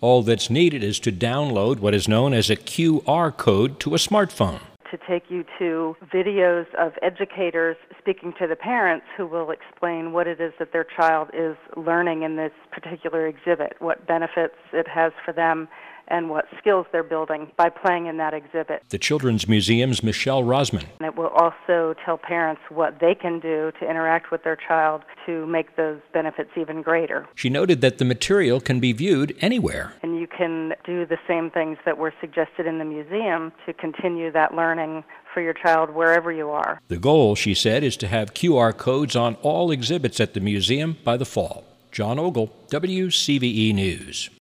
All that's needed is to download what is known as a QR code to a smartphone. To take you to videos of educators speaking to the parents who will explain what it is that their child is learning in this particular exhibit, what benefits it has for them, and what skills they're building by playing in that exhibit. The Children's Museum's Michelle Rosman. And it will also tell parents what they can do to interact with their child to make those benefits even greater. She noted that the material can be viewed anywhere. And you can do the same things that were suggested in the museum to continue that learning for your child wherever you are. The goal, she said, is to have QR codes on all exhibits at the museum by the fall. John Ogle, WCVE News.